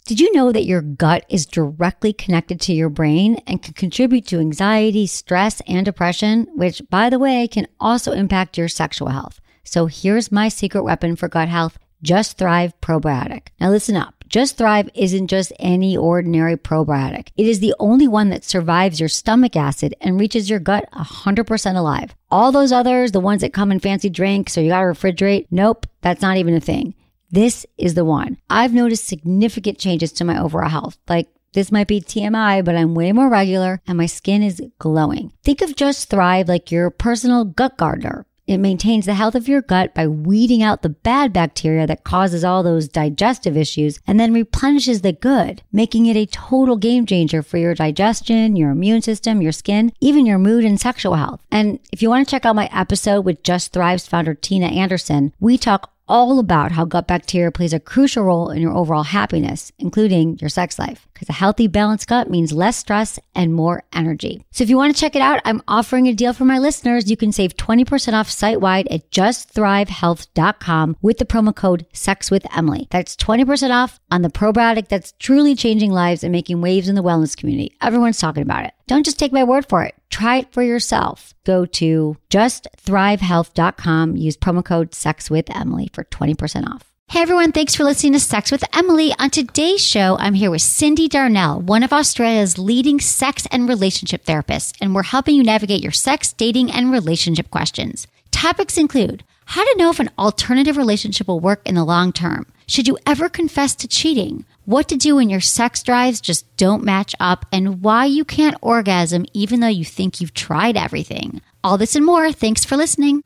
Did you know that your gut is directly connected to your brain and can contribute to anxiety, stress, and depression, which, by the way, can also impact your sexual health? So here's my secret weapon for gut health, Just Thrive Probiotic. Now listen up. Just Thrive isn't just any ordinary probiotic. It is the only one that survives your stomach acid and reaches your gut 100% alive. All those others, the ones that come in fancy drinks or you gotta refrigerate, nope, that's not even a thing. This is the one. I've noticed significant changes to my overall health. Like, this might be TMI, but I'm way more regular and my skin is glowing. Think of Just Thrive like your personal gut gardener. It maintains the health of your gut by weeding out the bad bacteria that causes all those digestive issues and then replenishes the good, making it a total game changer for your digestion, your immune system, your skin, even your mood and sexual health. And if you want to check out my episode with Just Thrive's founder, Tina Anderson, we talk all about how gut bacteria plays a crucial role in your overall happiness, including your sex life. Because a healthy, balanced gut means less stress and more energy. So if you want to check it out, I'm offering a deal for my listeners. You can save 20% off site-wide at justthrivehealth.com with the promo code SEXWithEmily. That's 20% off on the probiotic that's truly changing lives and making waves in the wellness community. Everyone's talking about it. Don't just take my word for it. Try it for yourself. Go to justthrivehealth.com. Use promo code SEXWithEmily for 20% off. Hey everyone, thanks for listening to Sex with Emily. On today's show, I'm here with Cindy Darnell, one of Australia's leading sex and relationship therapists, and we're helping you navigate your sex, dating, and relationship questions. Topics include how to know if an alternative relationship will work in the long term. Should you ever confess to cheating? What to do when your sex drives just don't match up, and why you can't orgasm even though you think you've tried everything. All this and more. Thanks for listening.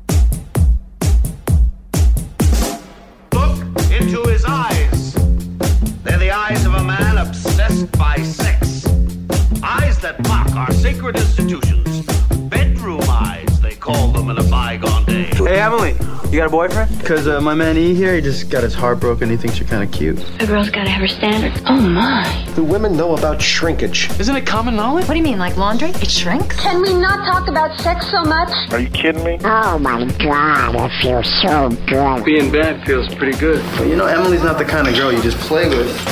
Look into his eyes. They're the eyes of a man obsessed by sex. Eyes that mock our sacred institutions. Bedroom eyes, they call them in a bygone day. Hey, Emily, you got a boyfriend? Because my man E here, he just got his heart broken. He thinks you're kind of cute. A girl's got to have her standards. Oh, my. Do women know about shrinkage? Isn't it common knowledge? What do you mean, like laundry? It shrinks? Can we not talk about sex so much? Are you kidding me? Oh my God, it feels so good. Being bad feels pretty good. But you know, Emily's not the kind of girl you just play with.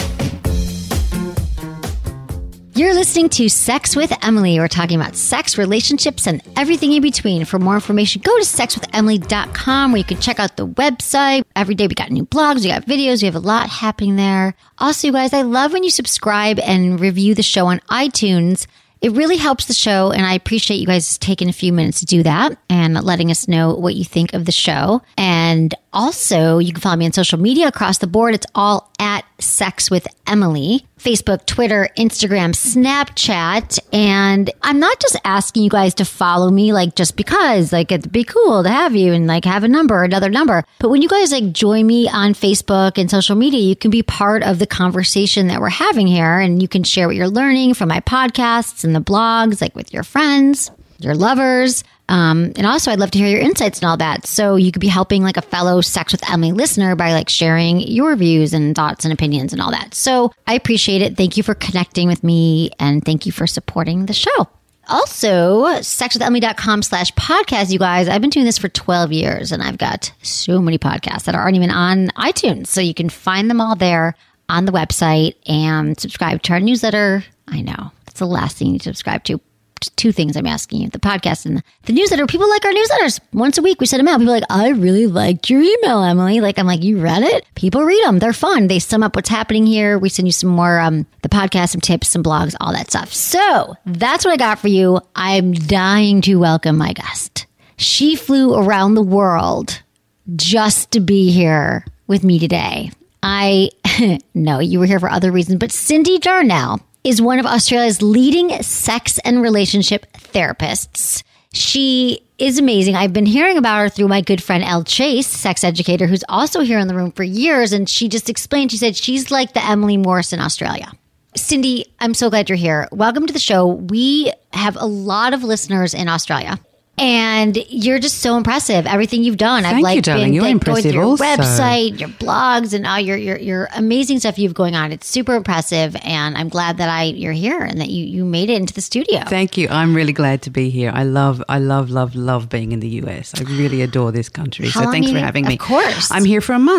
You're listening to Sex with Emily. We're talking about sex, relationships, and everything in between. For more information, go to sexwithemily.com where you can check out the website. Every day we got new blogs, we got videos, we have a lot happening there. Also, you guys, I love when you subscribe and review the show on iTunes. It really helps the show, and I appreciate you guys taking a few minutes to do that and letting us know what you think of the show. And also, you can follow me on social media across the board. It's all at Sex with Emily. Facebook, Twitter, Instagram, Snapchat. And I'm not just asking you guys to follow me like just because, like it'd be cool to have you and like have a number, another number. But when you guys like join me on Facebook and social media, you can be part of the conversation that we're having here, and you can share what you're learning from my podcasts and the blogs, like with your friends, your lovers. And also I'd love to hear your insights and all that. So you could be helping like a fellow Sex with Emily listener by like sharing your views and thoughts and opinions and all that. So I appreciate it. Thank you for connecting with me, and thank you for supporting the show. Also, sexwithemily.com/podcast, you guys. I've been doing this for 12 years and I've got so many podcasts that aren't even on iTunes. So you can find them all there on the website and subscribe to our newsletter. I know that's the last thing you need to subscribe to. Two things I'm asking you, the podcast and the newsletter. People like our newsletters. Once a week, we send them out. People are like, I really liked your email, Emily. Like, I'm like, you read it? People read them. They're fun. They sum up what's happening here. We send you some more, the podcast, some tips, some blogs, all that stuff. So that's what I got for you. I'm dying to welcome my guest. She flew around the world just to be here with me today. I know you were here for other reasons, but Cindy Darnell is one of Australia's leading sex and relationship therapists. She is amazing. I've been hearing about her through my good friend Elle Chase, sex educator, who's also here in the room for years. And she just explained, she said she's like the Emily Morse in Australia. Cindy, I'm so glad you're here. Welcome to the show. We have a lot of listeners in Australia. And you're just so impressive. Everything you've done. Thank you, darling. You're impressive going through your also. website, your blogs, and all your amazing stuff you've going on. It's super impressive, and I'm glad that you're here and that you made it into the studio. Thank you. I'm really glad to be here. I love being in the US. I really adore this country. So thanks for having me. Of course. I'm here for a month.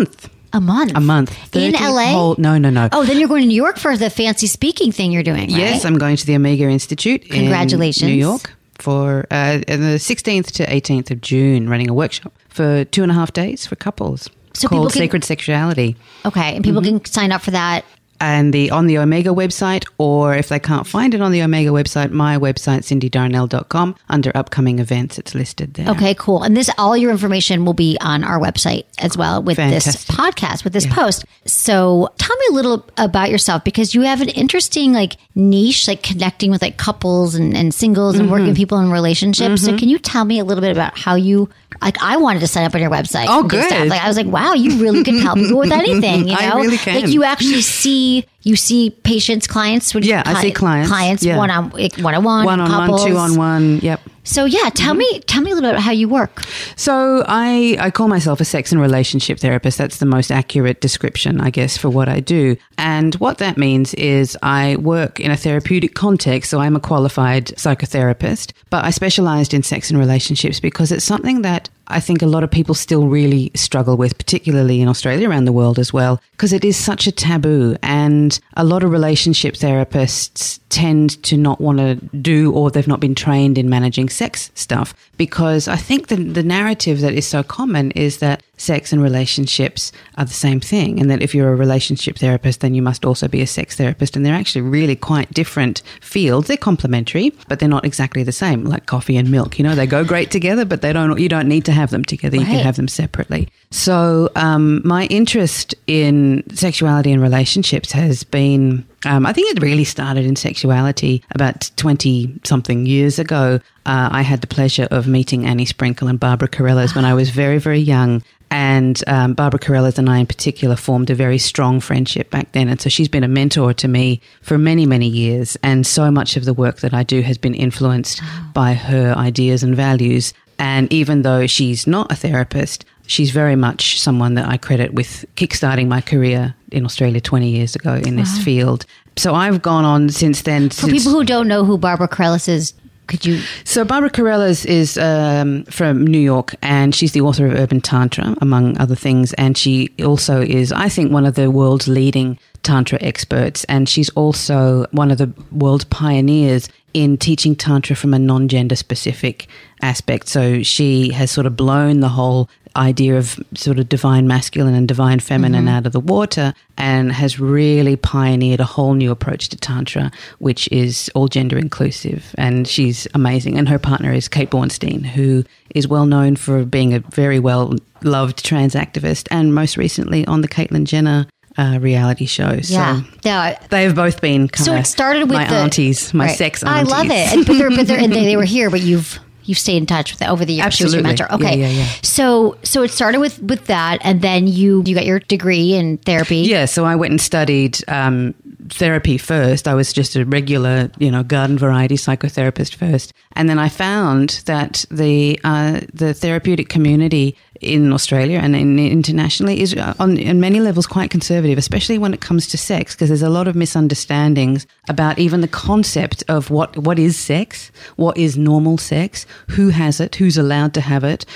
A month? A month. In LA? No. Oh, then you're going to New York for the fancy speaking thing you're doing, right? Yes, I'm going to the Omega Institute Congratulations. in New York for the 16th to 18th of June, running a workshop for 2.5 days for couples called Sacred Sexuality. Okay, and people can sign up for that. And on the Omega website, or if they can't find it on the Omega website, my website, cindydarnell.com, under upcoming events, it's listed there. Okay, cool. And all your information will be on our website as well with this podcast, with this post. So tell me a little about yourself, because you have an interesting niche, connecting with couples and singles and working with people in relationships. So can you tell me a little bit about how you, I wanted to sign up on your website. Oh, good. I was like, wow, you really can help people with anything. You know? I really can. You actually see patients, clients. I see clients. Clients, one-on-one, one-on-one, couples. 2-on-1, yep. So tell me a little bit about how you work. So I call myself a sex and relationship therapist. That's the most accurate description, I guess, for what I do. And what that means is I work in a therapeutic context. So I'm a qualified psychotherapist, but I specialized in sex and relationships because it's something that I think a lot of people still really struggle with, particularly in Australia, around the world as well, because it is such a taboo. And a lot of relationship therapists tend to not want to do, or they've not been trained in managing sex stuff, because I think the narrative that is so common is that sex and relationships are the same thing, and that if you're a relationship therapist, then you must also be a sex therapist. And they're actually really quite different fields. They're complementary, but they're not exactly the same, like coffee and milk. They go great together, but you don't need to have them together. You can have them separately. So my interest in sexuality and relationships has been, I think it really started in sexuality about 20-something years ago. I had the pleasure of meeting Annie Sprinkle and Barbara Carrellas when I was very, very young. And Barbara Carrellas and I in particular formed a very strong friendship back then. And so she's been a mentor to me for many, many years. And so much of the work that I do has been influenced by her ideas and values. And even though she's not a therapist, she's very much someone that I credit with kickstarting my career in Australia 20 years ago in this field. So I've gone on since then. For people who don't know who Barbara Carrellas is, could you? So Barbara Carrellas is from New York, and she's the author of Urban Tantra, among other things. And she also is, I think, one of the world's leading Tantra experts. And she's also one of the world's pioneers in teaching Tantra from a non-gender specific aspect. So she has sort of blown the whole idea of sort of divine masculine and divine feminine out of the water, and has really pioneered a whole new approach to Tantra, which is all gender inclusive. And she's amazing. And her partner is Kate Bornstein, who is well known for being a very well-loved trans activist, and most recently on the Caitlyn Jenner reality show. So they've both been kind of my aunties, my sex aunties. I love it. And they were here, but you've stayed in touch with it over the years. Absolutely. She was your mentor. Okay. Yeah. So it started with that, and then you got your degree in therapy. Yeah. So I went and studied therapy first. I was just a regular, garden variety psychotherapist first. And then I found that the therapeutic community in Australia and internationally is on many levels quite conservative, especially when it comes to sex, because there's a lot of misunderstandings about even the concept of what is sex, what is normal sex, who has it, who's allowed to have it,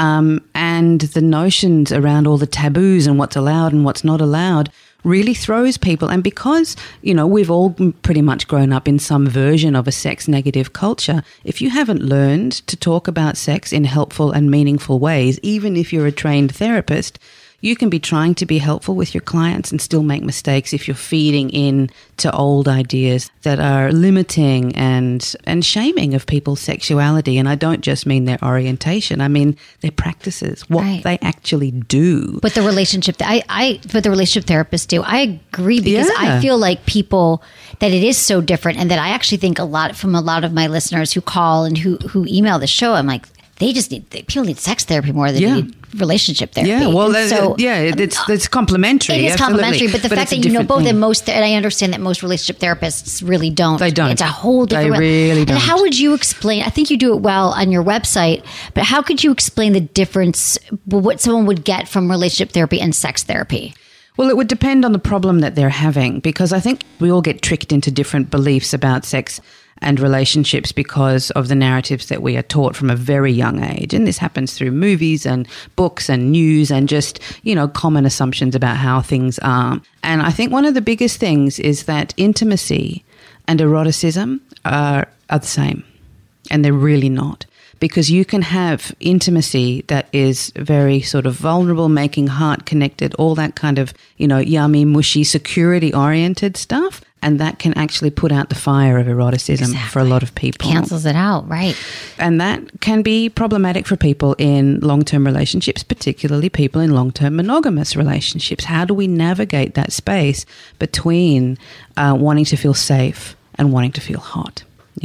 and the notions around all the taboos and what's allowed and what's not allowed really throws people. And because, we've all pretty much grown up in some version of a sex negative culture, if you haven't learned to talk about sex in helpful and meaningful ways, even if you're a trained therapist, you can be trying to be helpful with your clients and still make mistakes if you're feeding in to old ideas that are limiting and shaming of people's sexuality. And I don't just mean their orientation. I mean their practices, what they actually do. But the relationship, but the relationship therapists do. I agree, because I feel like people, that it is so different, and that I actually think a lot of my listeners who call and who email the show, I'm like, people need sex therapy more than they need relationship therapy. Yeah, well, it's complementary. It is complementary, but the fact that you know both, and I understand that most relationship therapists really don't. They don't. It's a whole different way. They really don't. And how would you explain, I think you do it well on your website, but how could you explain the difference, what someone would get from relationship therapy and sex therapy? Well, it would depend on the problem that they're having, because I think we all get tricked into different beliefs about sex and relationships because of the narratives that we are taught from a very young age. And this happens through movies and books and news and just, common assumptions about how things are. And I think one of the biggest things is that intimacy and eroticism are the same, and they're really not. Because you can have intimacy that is very sort of vulnerable, making heart connected, all that kind of, yummy, mushy, security-oriented stuff. And that can actually put out the fire of eroticism for a lot of people. Cancels it out, right. And that can be problematic for people in long-term relationships, particularly people in long-term monogamous relationships. How do we navigate that space between wanting to feel safe and wanting to feel hot?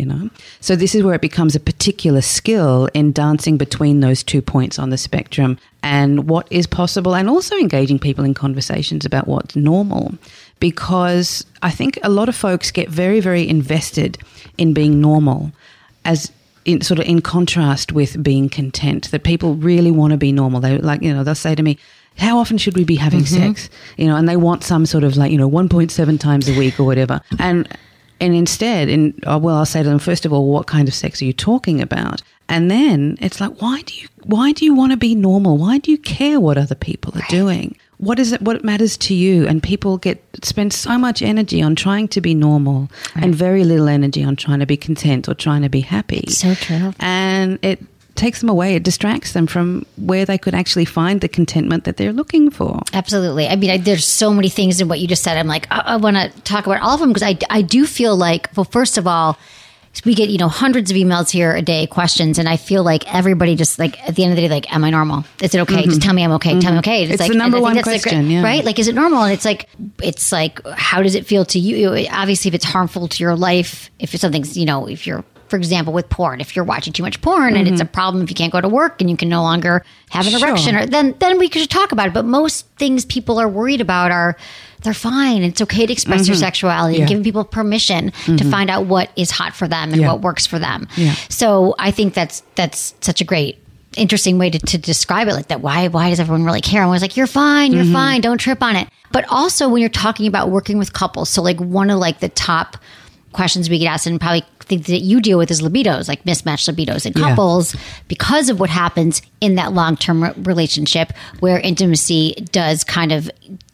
So this is where it becomes a particular skill in dancing between those 2 points on the spectrum and what is possible, and also engaging people in conversations about what's normal. Because I think a lot of folks get very, very invested in being normal, as in contrast with being content, that people really want to be normal. They they'll say to me, how often should we be having sex? And they want some sort of 1.7 times a week or whatever. And instead, I'll say to them, first of all, what kind of sex are you talking about? And then it's like, why do you want to be normal? Why do you care what other people are doing? What is it? What matters to you? And people spend so much energy on trying to be normal and very little energy on trying to be content or trying to be happy. So true. And it takes them away. It distracts them from where they could actually find the contentment that they're looking for. Absolutely. I mean, there's so many things in what you just said. I'm like, I want to talk about all of them, because I do feel like, well, first of all, we get, hundreds of emails here a day, questions, and I feel like everybody just at the end of the day, am I normal? Is it okay? Just tell me I'm okay. Tell me okay. It's the number one question, right? Is it normal? And it's like, how does it feel to you? Obviously, if it's harmful to your life, if it's something's, if you're, for example, with porn, if you're watching too much porn and it's a problem if you can't go to work and you can no longer have an erection, then we could talk about it. But most things people are worried about they're fine. It's okay to express your sexuality and giving people permission to find out what is hot for them and what works for them. Yeah. So I think that's such a great, interesting way to describe it like that. Why does everyone really care? I was like, you're fine, don't trip on it. But also when you're talking about working with couples, so one of the top questions we get asked, and probably think that you deal with, is libidos, mismatched libidos in couples, because of what happens in that long-term relationship where intimacy does kind of,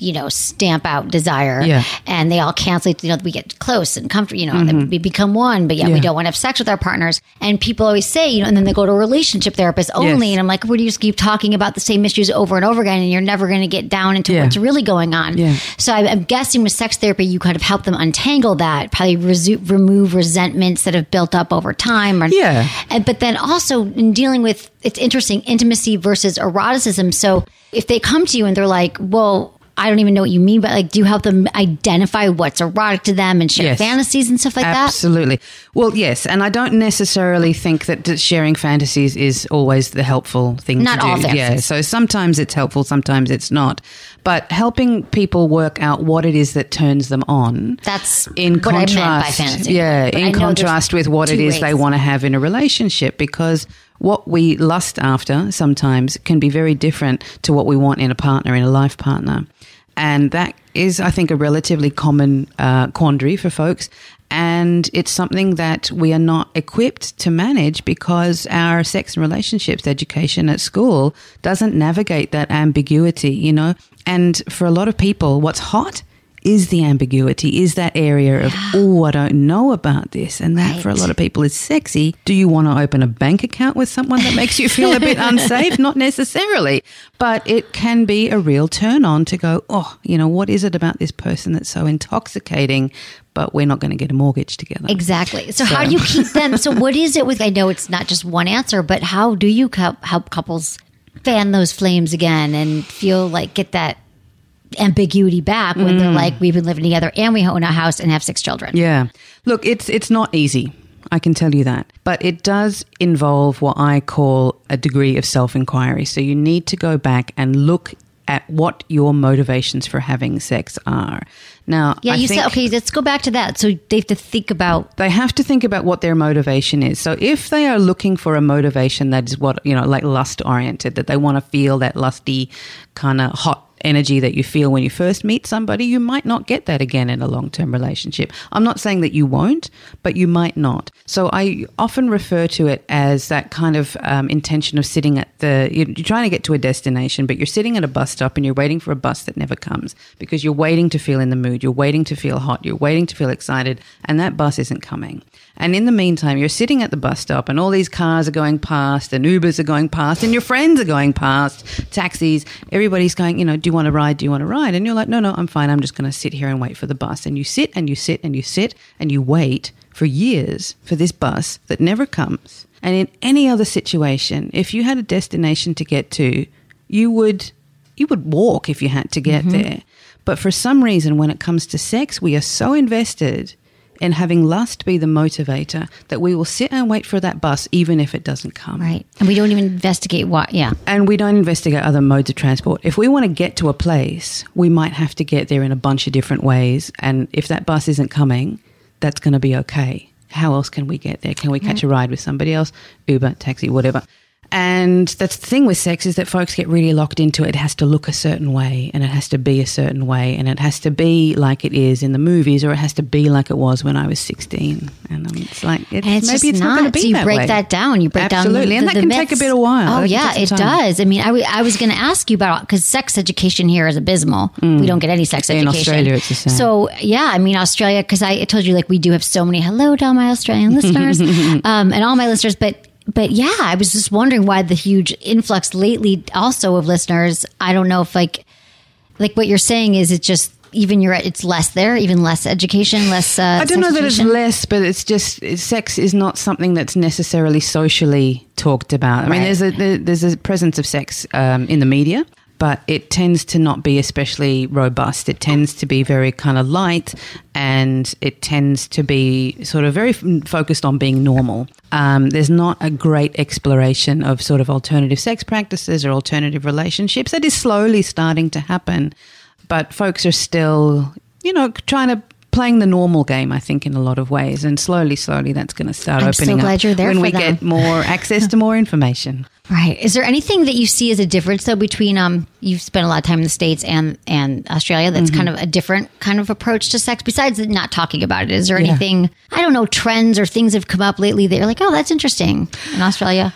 stamp out desire, and they all cancel. We get close and comfortable, and we become one, but we don't want to have sex with our partners. And people always say, and then they go to a relationship therapist only, and I'm like, well, do you just keep talking about the same issues over and over again, and you're never going to get down into what's really going on? So I'm guessing with sex therapy, you kind of help them untangle that, probably remove resentments that have built up over time. But then also in dealing with, it's interesting, intimacy versus eroticism. So if they come to you and they're like, well, I don't even know what you mean, but do you help them identify what's erotic to them and share fantasies and stuff like that? Absolutely. Well, yes. And I don't necessarily think that sharing fantasies is always the helpful thing to do. Not all fantasies. Yeah. So sometimes it's helpful, sometimes it's not. But helping people work out what it is that turns them on. That's in what contrast, I meant by fantasy. Yeah, in contrast with what it is they want to have in a relationship, because what we lust after sometimes can be very different to what we want in a partner, in a life partner. And that is, I think, a relatively common quandary for folks. And it's something that we are not equipped to manage because our sex and relationships education at school doesn't navigate that ambiguity, And for a lot of people, what's hot is the ambiguity, is that area of, I don't know about this. And that for a lot of people is sexy. Do you want to open a bank account with someone that makes you feel a bit unsafe? Not necessarily. But it can be a real turn on to go, what is it about this person that's so intoxicating, but we're not going to get a mortgage together? Exactly. So how do you keep them? So what is it with, I know it's not just one answer, but how do you help couples fan those flames again and get that ambiguity back when they're like, we've been living together and we own a house and have 6 children? Yeah. Look, it's not easy. I can tell you that. But it does involve what I call a degree of self-inquiry. So you need to go back and look at what your motivations for having sex are. Now, you said, okay, let's go back to that. So they have to think about... They have to think about what their motivation is. So if they are looking for a motivation that is lust-oriented, that they want to feel that lusty kind of hot energy that you feel when you first meet somebody, you might not get that again in a long-term relationship. I'm not saying that you won't, but you might not. So I often refer to it as that kind of intention of sitting at you're trying to get to a destination, but you're sitting at a bus stop and you're waiting for a bus that never comes because you're waiting to feel in the mood, you're waiting to feel hot, you're waiting to feel excited, and that bus isn't coming. And in the meantime, you're sitting at the bus stop and all these cars are going past and Ubers are going past and your friends are going past, taxis, everybody's going, do you want to ride? Do you want to ride? And you're like, no, I'm fine. I'm just going to sit here and wait for the bus. And you sit and you sit and you sit and you wait for years for this bus that never comes. And in any other situation, if you had a destination to get to, you would walk if you had to get there. But for some reason, when it comes to sex, we are so invested in having lust be the motivator that we will sit and wait for that bus even if it doesn't come. Right. And we don't even investigate what, And we don't investigate other modes of transport. If we want to get to a place, we might have to get there in a bunch of different ways. And if that bus isn't coming, that's going to be okay. How else can we get there? Can we catch a ride with somebody else? Uber, taxi, whatever. And that's the thing with sex is that folks get really locked into it. It has to look a certain way and it has to be a certain way and it has to be like it is in the movies or it has to be like it was when I was 16. And it's like, maybe it's not going to be so you that break way. that down. You break Absolutely. down and that can myths. take a bit of while. Oh, yeah, it does. I mean, I was going to ask you about, because sex education here is abysmal. We don't get any sex education. In Australia, it's the same. So, yeah, I mean, Australia, because I told you, like, we do have so many, hello to all my Australian listeners and all my listeners, But yeah, I was just wondering why the huge influx lately also of listeners. I don't know if like what you're saying is it just it's less there, even less education, less I don't know that it's education? less, but it's just sex is not something that's necessarily socially talked about. I mean, there's a presence of sex in the media, but it tends to not be especially robust. It tends to be very kind of light and it tends to be sort of very focused on being normal. There's not a great exploration of sort of alternative sex practices or alternative relationships. That is slowly starting to happen, but folks are still, playing the normal game, I think, in a lot of ways. And slowly that's going to start opening up you're there when we them. get more access to more information. Right. Is there anything that you see as a difference, though, between you've spent a lot of time in the States and Australia that's kind of a different kind of approach to sex, besides not talking about it? Is there anything, I don't know, trends or things have come up lately that you're like, oh, that's interesting in Australia?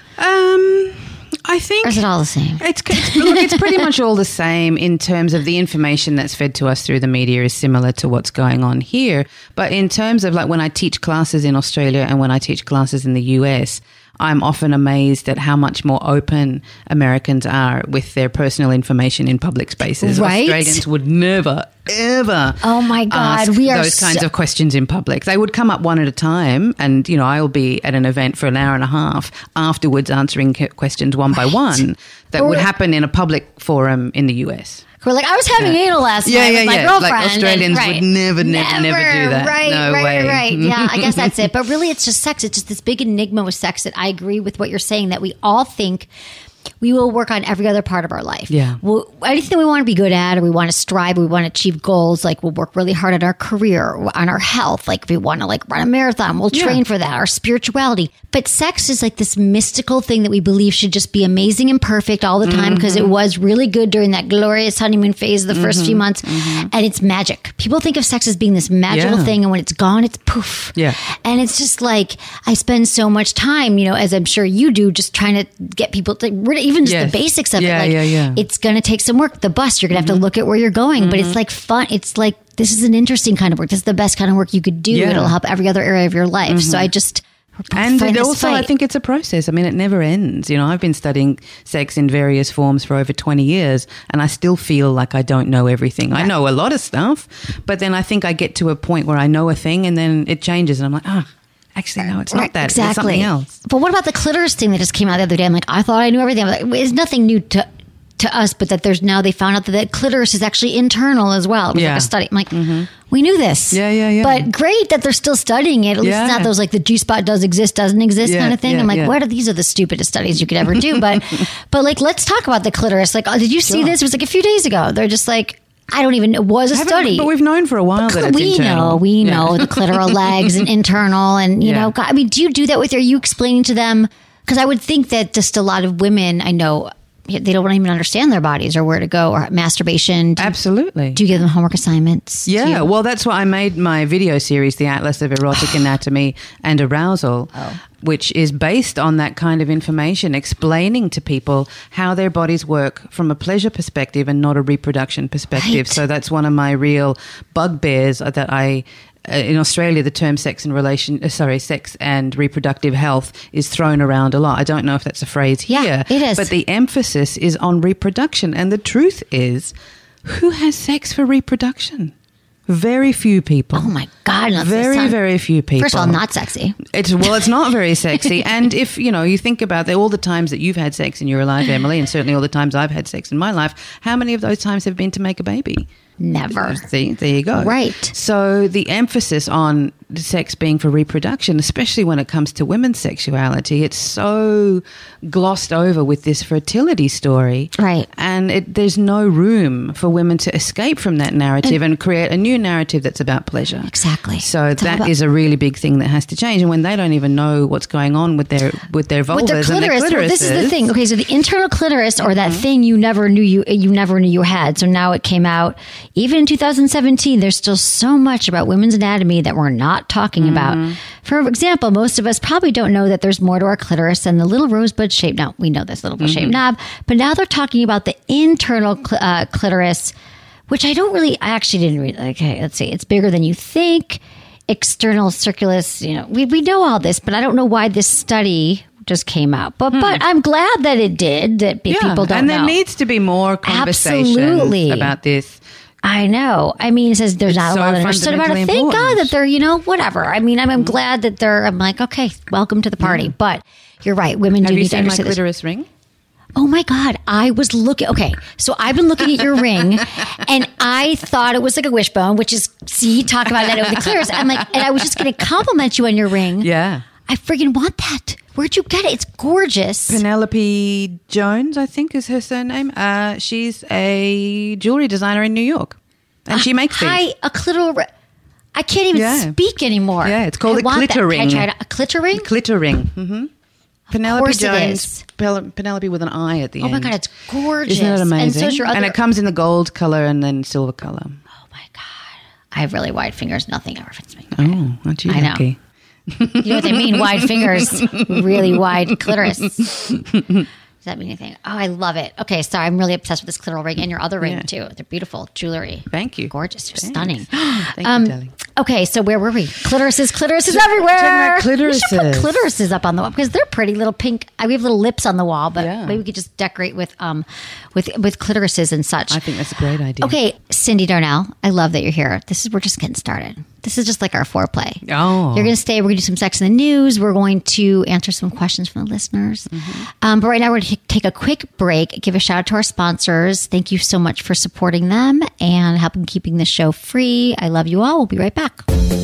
I think... Or is it all the same? It's pretty much all the same in terms of the information that's fed to us through the media is similar to what's going on here. But in terms of like when I teach classes in Australia and when I teach classes in the US, I'm often amazed at how much more open Americans are with their personal information in public spaces. Right? Australians would never, ever oh my God, ask we are those kinds of questions in public. They would come up one at a time and, I'll be at an event for an hour and a half afterwards answering questions one by one that would happen in a public forum in the US. We're like, I was having anal last night with my girlfriend. Like Australians would never do that. Right. Yeah, I guess that's it. But really, it's just sex. It's just this big enigma with sex that I agree with what you're saying, that we all think we will work on every other part of our life. Yeah. Well, anything we want to be good at, or we want to strive, or we want to achieve goals, like we'll work really hard at our career, on our health. Like if we want to run a marathon, we'll train for that, our spirituality. But sex is like this mystical thing that we believe should just be amazing and perfect all the time because it was really good during that glorious honeymoon phase of the first few months. And it's magic. People think of sex as being this magical thing, and when it's gone, it's poof. Yeah. And it's just like, I spend so much time, as I'm sure you do, just trying to get people to even just the basics of it. It's going to take some work. The bus, you're going to have to look at where you're going, but it's like fun. It's like, this is an interesting kind of work. This is the best kind of work you could do. Yeah. It'll help every other area of your life. So I just... And it also, I think it's a process. I mean, it never ends. I've been studying sex in various forms for over 20 years, and I still feel like I don't know everything. Right. I know a lot of stuff, but then I think I get to a point where I know a thing, and then it changes, and I'm like, actually, no, it's not that. Exactly. It's something else. But what about the clitoris thing that just came out the other day? I'm like, I thought I knew everything. I'm like, it's nothing new to us, but that now they found out that the clitoris is actually internal as well. It was like a study. I'm like, we knew this. Yeah. But great that they're still studying it. At least it's not those like the G spot does exist, doesn't exist kind of thing. I'm like, these are the stupidest studies you could ever do. But like, let's talk about the clitoris. Like, did you see this? It was like a few days ago. They're just like, I don't even know. It was a study. But we've known for a while that it's internal. We know the clitoral legs and internal. And, God, I mean, do you do that with are you explaining to them? Because I would think that just a lot of women I know they don't even understand their bodies or where to go, or masturbation. Absolutely. Do you give them homework assignments? Yeah, well, that's why I made my video series, The Atlas of Erotic Anatomy and Arousal, which is based on that kind of information, explaining to people how their bodies work from a pleasure perspective and not a reproduction perspective. Right. So that's one of my real bugbears that I... in Australia, the term sex and reproductive health is thrown around a lot. I don't know if that's a phrase here. Yeah, it is. But the emphasis is on reproduction. And the truth is, who has sex for reproduction? Very few people. Oh my God. Very few people. First of all, not sexy. It's not very sexy. And if, you think about all the times that you've had sex in your life, Emily, and certainly all the times I've had sex in my life, how many of those times have been to make a baby? Never. See, there you go. Right. So the emphasis on sex being for reproduction, especially when it comes to women's sexuality, it's so glossed over with this fertility story. Right. And there's no room for women to escape from that narrative and create a new narrative that's about pleasure. Exactly. So that is a really big thing that has to change. And when they don't even know what's going on with their vulvas with their and their clitorises. Well, this is the thing. Okay, so the internal clitoris, or that thing you never knew you had. So now it came out. Even in 2017, there's still so much about women's anatomy that we're not talking about. For example, most of us probably don't know that there's more to our clitoris than the little rosebud shaped. Now, we know this little shaped knob, but now they're talking about the internal clitoris, which I actually didn't read. Okay, let's see. It's bigger than you think. External circulus, we know all this, but I don't know why this study just came out. But I'm glad that it did, that people don't know. And there needs to be more conversation about this. I know. I mean, it says there's not a lot understood about it. Thank God that they're, whatever. I mean, I'm glad that I'm like, okay, welcome to the party. But you're right. Women do need to understand this. Have you seen my clitoris ring? Oh my God. I was looking. Okay. So I've been looking at your ring and I thought it was like a wishbone, which is, talk about that with the clitoris. I'm like, and I was just going to compliment you on your ring. Yeah. I friggin' want that. Where'd you get it? It's gorgeous. Penelope Jones, I think is her surname. She's a jewelry designer in New York. And she makes these. I can't even speak anymore. Yeah, it's called a clitter ring. Can I try a clitter ring? Clitter ring. Mm-hmm. Penelope Jones. Penelope with an I at the end. Oh my God, it's gorgeous. Isn't that amazing? And, so and it comes in the gold color and then silver color. Oh my God. I have really wide fingers. Nothing ever fits me. Oh, aren't you lucky? Know. You know what they mean? Wide fingers, really wide clitoris. Does that mean anything? Oh, I love it. Okay, sorry. I'm really obsessed with this clitoral ring and your other ring too. They're beautiful jewelry. Thank you. Gorgeous. You're stunning. Thank you, darling. Okay, so where were we? Clitorises everywhere. Clitorises. We should put clitorises up on the wall because they're pretty little pink. We have little lips on the wall, but maybe we could just decorate with clitorises and such. I think that's a great idea. Okay, Cindy Darnell, I love that you're here. We're just getting started. This is just like our foreplay. Oh. You're going to stay. We're going to do some Sex in the News. We're going to answer some questions from the listeners. But right now we're going to take a quick break, give a shout out to our sponsors. Thank you so much for supporting them and helping keeping the show free. I love you all. We'll be right back.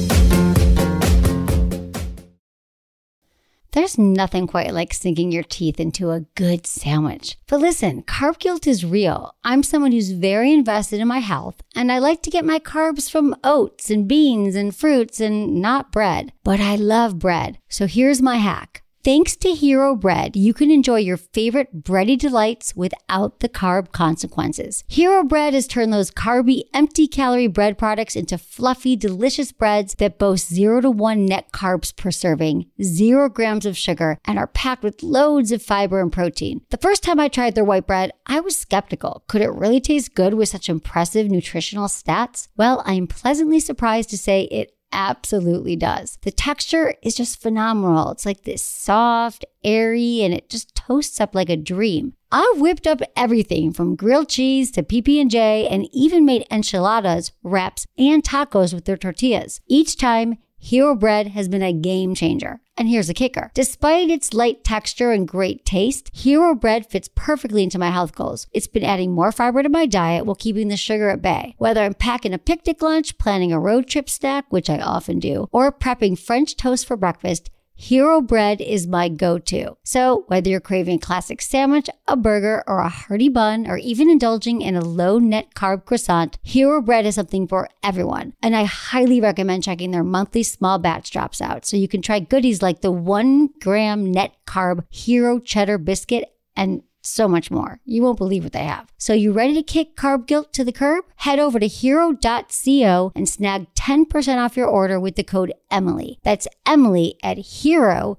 There's nothing quite like sinking your teeth into a good sandwich. But listen, carb guilt is real. I'm someone who's very invested in my health, and I like to get my carbs from oats and beans and fruits and not bread. But I love bread. So here's my hack. Thanks to Hero Bread, you can enjoy your favorite bready delights without the carb consequences. Hero Bread has turned those carby, empty-calorie bread products into fluffy, delicious breads that boast 0 to 1 net carbs per serving, 0 grams of sugar, and are packed with loads of fiber and protein. The first time I tried their white bread, I was skeptical. Could it really taste good with such impressive nutritional stats? Well, I am pleasantly surprised to say it absolutely does. The texture is just phenomenal. It's like this soft, airy, and it just toasts up like a dream. I've whipped up everything from grilled cheese to PB&J and even made enchiladas, wraps, and tacos with their tortillas. Each time, Hero Bread has been a game changer. And here's the kicker. Despite its light texture and great taste, Hero Bread fits perfectly into my health goals. It's been adding more fiber to my diet while keeping the sugar at bay. Whether I'm packing a picnic lunch, planning a road trip snack, which I often do, or prepping French toast for breakfast, Hero Bread is my go-to. So whether you're craving a classic sandwich, a burger, or a hearty bun, or even indulging in a low-net carb croissant, Hero Bread is something for everyone. And I highly recommend checking their monthly small batch drops out so you can try goodies like the 1 gram net carb Hero Cheddar Biscuit and so much more. You won't believe what they have. So you ready to kick carb guilt to the curb? Head over to hero.co and snag 10% off your order with the code Emily. That's Emily at hero.co.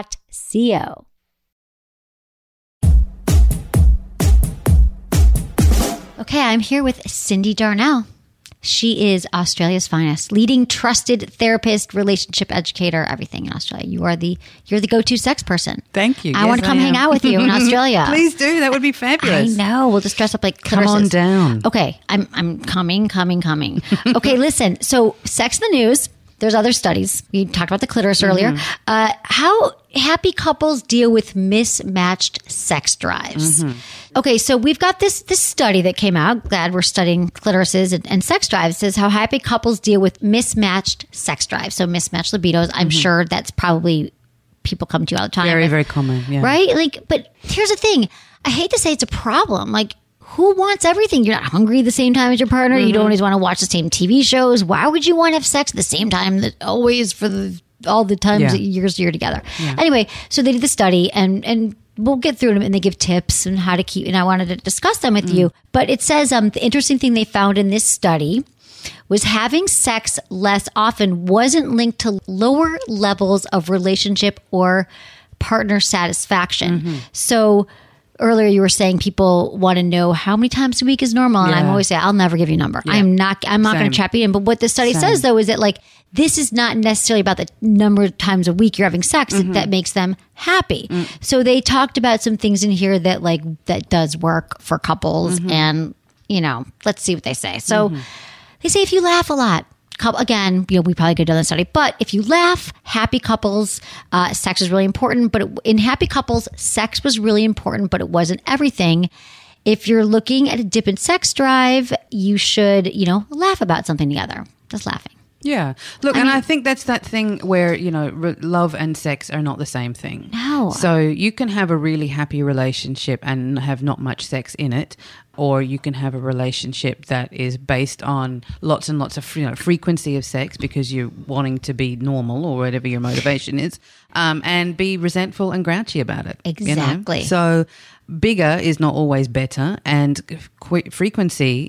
Okay, I'm here with Cindy Darnell. She is Australia's finest, leading trusted therapist, relationship educator, everything in Australia. You're the go-to sex person. Thank you. I want to come hang out with you in Australia. Please do. That would be fabulous. I know. We'll just dress up like Come on down. Okay, I'm coming. Okay, listen. So, sex in the news. There's other studies. We talked about the clitoris earlier. How happy couples deal with mismatched sex drives. Okay, so we've got this study that came out. Glad we're studying clitorises and sex drives. It says how happy couples deal with mismatched sex drives. So mismatched libidos. I'm sure that's probably people come to you all the time. Very, very common. Yeah. Right? But here's the thing. I hate to say it's a problem. Who wants everything? You're not hungry the same time as your partner. You don't always want to watch the same TV shows. Why would you want to have sex at the same time that always for all the times that years you're together? Yeah. Anyway, so they did the study and we'll get through them and they give tips on how to keep, and I wanted to discuss them with you. But it says the interesting thing they found in this study was having sex less often wasn't linked to lower levels of relationship or partner satisfaction. So earlier you were saying people want to know how many times a week is normal. And I'm always saying, I'll never give you a number. Yeah. I'm not going to trap you in. But what the study says though, is that this is not necessarily about the number of times a week you're having sex that makes them happy. So they talked about some things in here that that does work for couples and, let's see what they say. So they say if you laugh a lot, again, we probably could have done the study, but if you laugh, happy couples, sex is really important. But in happy couples, sex was really important, but it wasn't everything. If you're looking at a dip in sex drive, you should, laugh about something together. Just laughing. Yeah. Look, I think that's that thing where, love and sex are not the same thing. No. So you can have a really happy relationship and have not much sex in it, or you can have a relationship that is based on lots and lots of frequency of sex because you're wanting to be normal or whatever your motivation is, and be resentful and grouchy about it. Exactly. So bigger is not always better, and frequency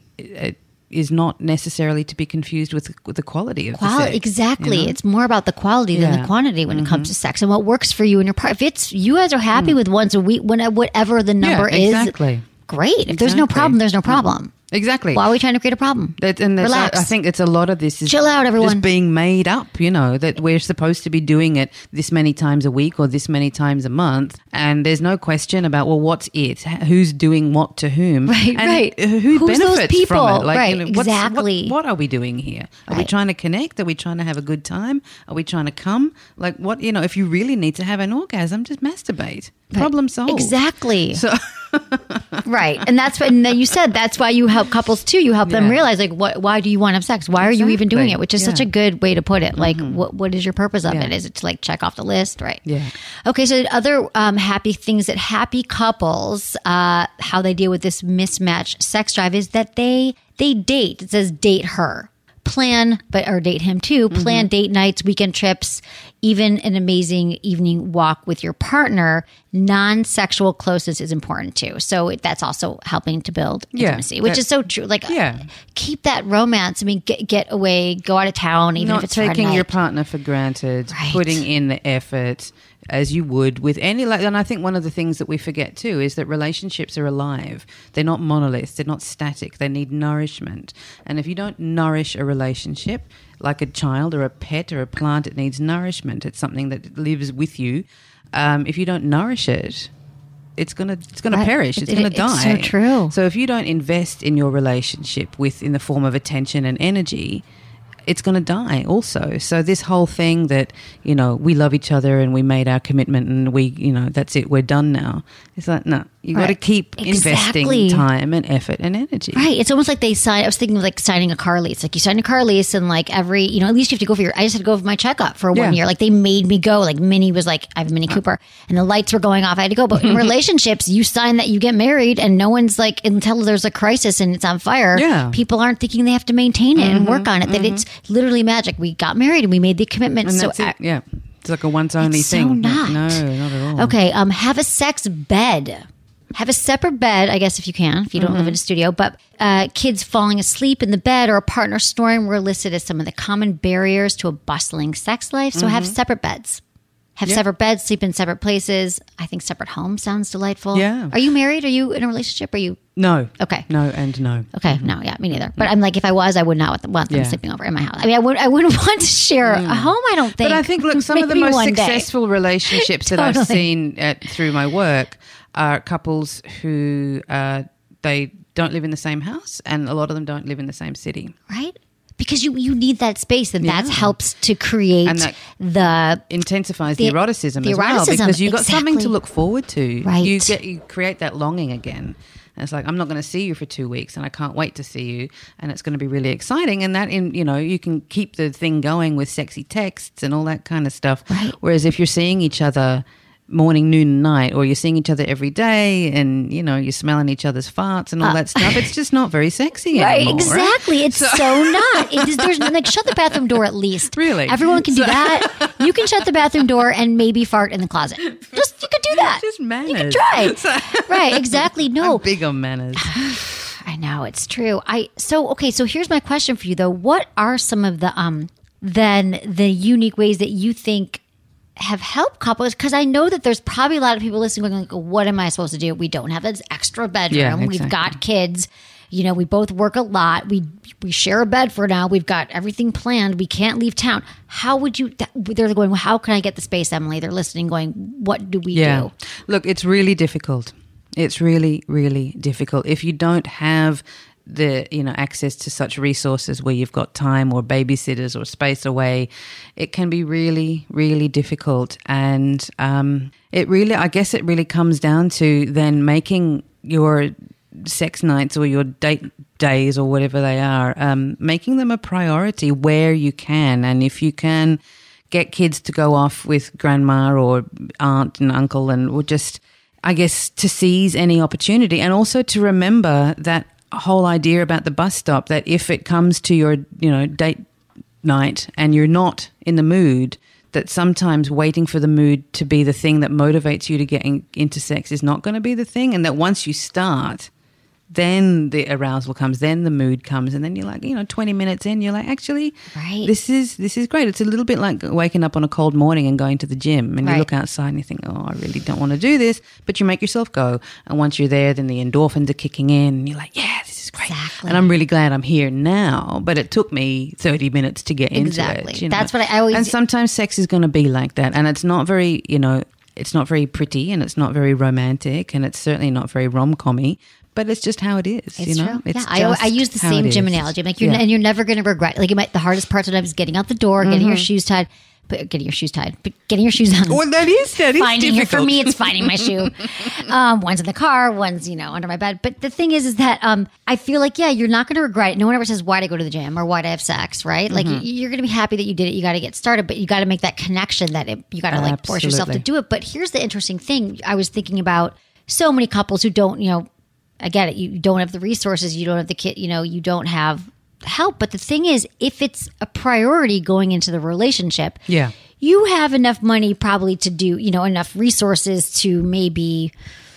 is not necessarily to be confused with the quality of the sex. Exactly. It's more about the quality than the quantity when it comes to sex and what works for you and your partner. If it's you guys are happy with once a week, whatever the number is, great. If there's no problem, there's no problem. Exactly. Why are we trying to create a problem? Relax. I think it's a lot of this is chill out, everyone. Just being made up, that we're supposed to be doing it this many times a week or this many times a month. And there's no question about, what's it? Who's doing what to whom? Right, and right. Who Who's benefits those people? from it? Right, exactly. What are we doing here? Are we trying to connect? Are we trying to have a good time? Are we trying to come? If you really need to have an orgasm, just masturbate. Right. Problem solved. Exactly. So... Right. And then you said that's why you help couples too. You help them realize why do you want to have sex? Why are you even doing it? Which is such a good way to put it. What is your purpose of it? Is it to check off the list? Right. Yeah. Okay. So other happy things that happy couples, how they deal with this mismatched sex drive is that they date. It says date her. Or date him too. Plan date nights, weekend trips, even an amazing evening walk with your partner. Non-sexual closeness is important too. So that's also helping to build intimacy, which is so true. Keep that romance. Get away, go out of town, even not if it's Friday taking night. your partner for granted, putting in the effort as you would with any. And I think one of the things that we forget too is that relationships are alive. They're not monoliths. They're not static. They need nourishment. And if you don't nourish a relationship, like a child or a pet or a plant, it needs nourishment. It's something that lives with you. If you don't nourish it, it's gonna perish. It's gonna die. It's so true. So if you don't invest in your relationship in the form of attention and energy, it's going to die also. So this whole thing that, we love each other and we made our commitment and we, that's it, we're done now. It's like, no, you got to keep investing time and effort and energy. Right. It's almost like I was thinking of signing a car lease. You sign a car lease and every, at least you have to go I just had to go for my checkup for 1 year. They made me go. Minnie was I have a Mini Cooper and the lights were going off. I had to go. But in relationships, you sign that you get married and no one's until there's a crisis and it's on fire, people aren't thinking they have to maintain it and work on it. That it's literally magic. We got married and we made the commitment. And that's it. It's like a once only thing. So not. No, not at all. Okay. Have a sex bed. Have a separate bed, I guess, if you can, if you don't live in a studio. But kids falling asleep in the bed or a partner snoring were listed as some of the common barriers to a bustling sex life. So have separate beds. Have separate beds, sleep in separate places. I think separate homes sounds delightful. Yeah. Are you married? Are you in a relationship? Are you? No. Okay. No and no. Okay. No, yeah, me neither. But I'm like, if I was, I would not want them sleeping over in my house. I mean, I wouldn't want to share a home, I don't think. But I think, look, some of the Maybe most one day. successful relationships that I've seen through my work are couples who they don't live in the same house, and a lot of them don't live in the same city. Right? Because you need that space, and that helps to create And that the intensifies the eroticism the as well, eroticism, because you've got something to exactly. look forward to. Right. You create that longing again. And it's like, I'm not going to see you for 2 weeks, and I can't wait to see you, and it's going to be really exciting. And that, you can keep the thing going with sexy texts and all that kind of stuff. Right. Whereas if you're seeing each other morning, noon, and night, or you're seeing each other every day, and you're smelling each other's farts and all that stuff, it's just not very sexy anymore. Exactly. It's so not. There's like, shut the bathroom door at least. Really? Everyone can do that. You can shut the bathroom door and maybe fart in the closet. You could do that. Just manners. You can try. Right. Exactly. No. I'm big on manners. I know, it's true. So here's my question for you though. What are some of the the unique ways that you think have helped couples? Because I know that there's probably a lot of people listening going like, what am I supposed to do? We don't have this extra bedroom. Yeah, exactly. We've got kids. We both work a lot. We share a bed for now. We've got everything planned. We can't leave town. How would you? They're going, well, how can I get the space, Emily? They're listening going, what do we do? Look, it's really difficult. It's really, really difficult. If you don't have the access to such resources where you've got time or babysitters or space away, it can be really, really difficult. And I guess it really comes down to then making your sex nights or your date days or whatever they are, making them a priority where you can. And if you can get kids to go off with grandma or aunt and uncle, and or just, I guess, to seize any opportunity, and also to remember that whole idea about the bus stop, that if it comes to your date night and you're not in the mood, that sometimes waiting for the mood to be the thing that motivates you to get into sex is not going to be the thing, and that once you start, then the arousal comes, then the mood comes, and then you're like, 20 minutes in, you're like, actually, right, this is great. It's a little bit like waking up on a cold morning and going to the gym, and right. you look outside and you think, oh, I really don't want to do this, but you make yourself go, and once you're there, then the endorphins are kicking in, and you're like, yeah, this is great, exactly. And I'm really glad I'm here now, but it took me 30 minutes to get exactly. into it. That's what I always. And sometimes sex is going to be like that, and it's not very, it's not very pretty, and it's not very romantic, and it's certainly not very rom-commy. But it's just how it is, It's true. It's I use the same gym analogy. I'm like, and you're never going to regret it. Like, the hardest part sometimes is getting out the door, getting your shoes tied, but getting your shoes on. Well, that is finding difficult. it for me. It's finding my shoe. One's in the car, one's under my bed. But the thing is that I feel like you're not going to regret it. No one ever says why to go to the gym or why to have sex, right? Like you're going to be happy that you did it. You got to get started, but you got to make that connection that you got to force yourself to do it. But here's the interesting thing: I was thinking about so many couples who don't, I get it. You don't have the resources. You don't have the kid. You don't have help. But the thing is, if it's a priority going into the relationship, you have enough money probably to do, enough resources to maybe,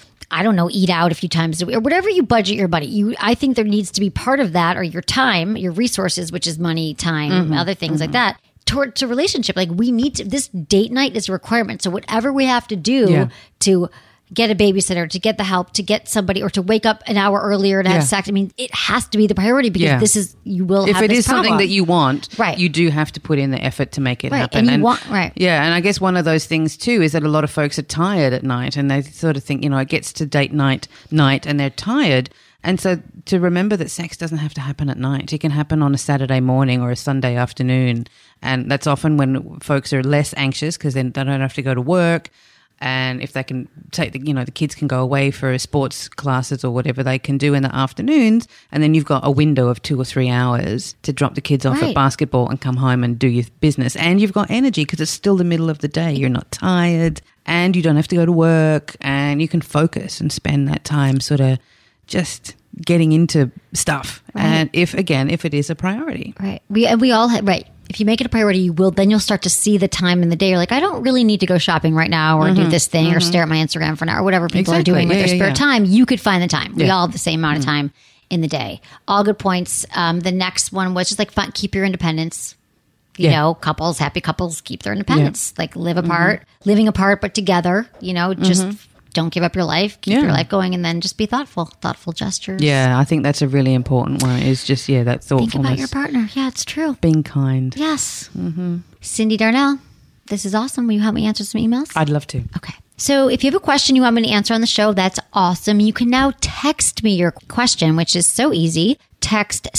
I don't know, eat out a few times a week or whatever you budget your buddy. I think there needs to be part of that, or your time, your resources, which is money, time, other things like that. To relationship, like we need to. This date night is a requirement. So whatever we have to do to get a babysitter, to get the help, to get somebody, or to wake up an hour earlier to have sex. I mean, it has to be the priority because this is, you will have this If it is problem. something that you want, right, you do have to put in the effort to make it happen. And Yeah, and I guess one of those things too is that a lot of folks are tired at night, and they sort of think, it gets to date night and they're tired. And so to remember that sex doesn't have to happen at night. It can happen on a Saturday morning or a Sunday afternoon. And that's often when folks are less anxious because then they don't have to go to work. And if they can take the kids can go away for sports classes or whatever they can do in the afternoons, and then you've got a window of 2 or 3 hours to drop the kids off at basketball and come home and do your business. And you've got energy because it's still the middle of the day. You're not tired and you don't have to go to work, and you can focus and spend that time sort of just getting into stuff. Right. And if it is a priority. Right. We all have, right. if you make it a priority, you'll start to see the time in the day. You're like, I don't really need to go shopping right now or do this thing or stare at my Instagram for an hour or whatever people are doing with their spare time. You could find the time. We all have the same amount of time in the day. All good points. The next one was just like keep your independence. You know, happy couples keep their independence. Like living apart but together, just don't give up your life, keep your life going, and then just be thoughtful gestures. Yeah, I think that's a really important one. It's just, that thoughtfulness. Think about your partner. Yeah, it's true. Being kind. Yes. Cindy Darnell, this is awesome. Will you help me answer some emails? I'd love to. Okay. So if you have a question you want me to answer on the show, that's awesome. You can now text me your question, which is so easy. Text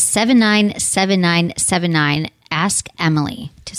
797979. Ask Emily to